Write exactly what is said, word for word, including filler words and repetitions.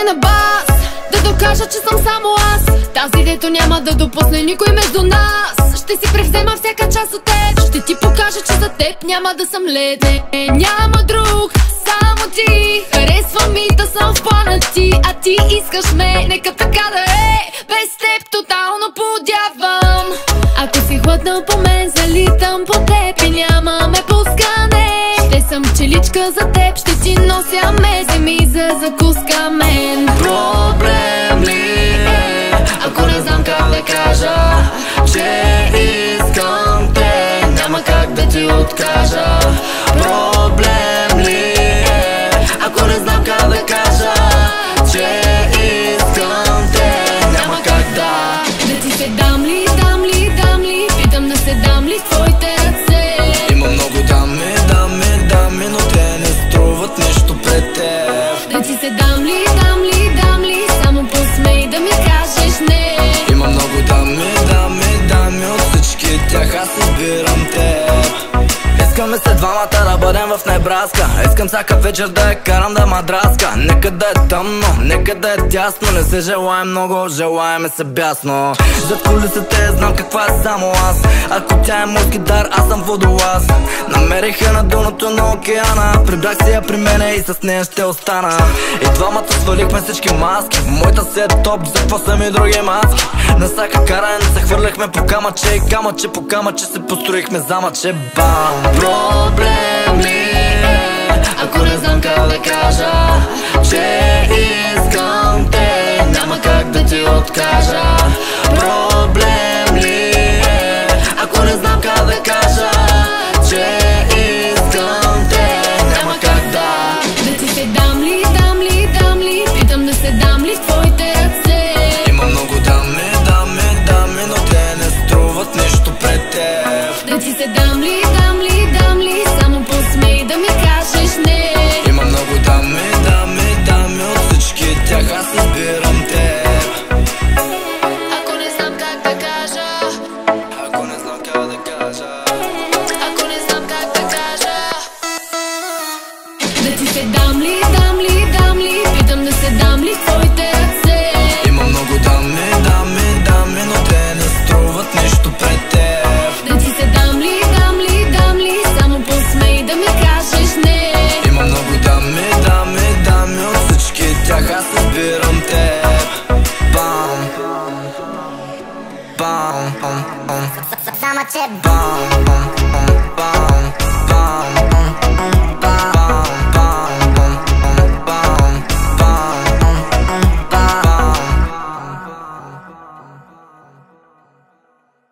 на бас, да докажа, че съм само аз. Тази, дето няма да допусне никой между нас. Ще си превзема всяка част от теб. Ще ти покажа, че за теб няма да съм лед. Не, няма друг, само ти. Харесва ми да съм в плана ти, а ти искаш ме, нека така да е. Без теб тотално подявам. Ако си хладна по мен, залитам по теб и нямаме пускане. Ще съм пчеличка за теб, ще ти нося меземи за закуска мен. Проблем ли е, ако не знам как да кажа, че искам те, няма как да ти откажа. Проблем ли е, ако не знам как да кажа, че искам те, няма как да. Да ти се дам ли, дам ли, дам ли, питам да се дам ли в твоите ръце. Има много дами, дами, дами, но те не струват нищо пред теб. Да ти се дам ли, дам ли, дам ли, само посмей да ми кажеш не. Има много дами, дами, дами, от всички тях аз избирам теб. Искаме се двамата да бъдем в Небраска. Искам всяка вечер да я карам да мадраска. Нека да е тъмно, нека да е тясно. Не се желаем много, желаеме се бясно. Зад кулисите знам каква е само аз. Ако тя е морски дар, аз съм водолаз. Намериха на дъното на океана. Прибрах си я при мене и с нея ще остана. И двамата свалихме всички маски. Моята си е топ, за какво са ми други маски. На всяка каране се хвърляхме по камъче и камъче по камъче се построихме замъче. Бам! Проблем ли е, ако не знам как да кажа, че искам те, няма как да ти откажа. Проблем ли е, ако не знам как да кажа, че искам те, няма как да. Да ти се дам ли, дам ли, дам ли, питам да се дам ли в твоите ръце. Има много дами, дами, дами, но те не струват нищо пред теб. Да ти се дам ли, дам ли, дам ли, само посмей да ми кажеш не. Има много дами, дами, дами, от всички тях аз избирам теб. Ако не знам как да кажа, Ако не знам как да кажа, ако не знам как да кажа. Да ти се дам ли, дам ли, дам ли, питам да се дам ли в твоите ръце. има много дами, дами, дами, но те не струват нищо пред теб. Да ти се дам ли, дам ли, дам ли, само посмей да ми кажеш не. Има много дами, дами, дами, от всички тях аз избирам теб. Бам, бам, бам, бам, Само че бам, бам.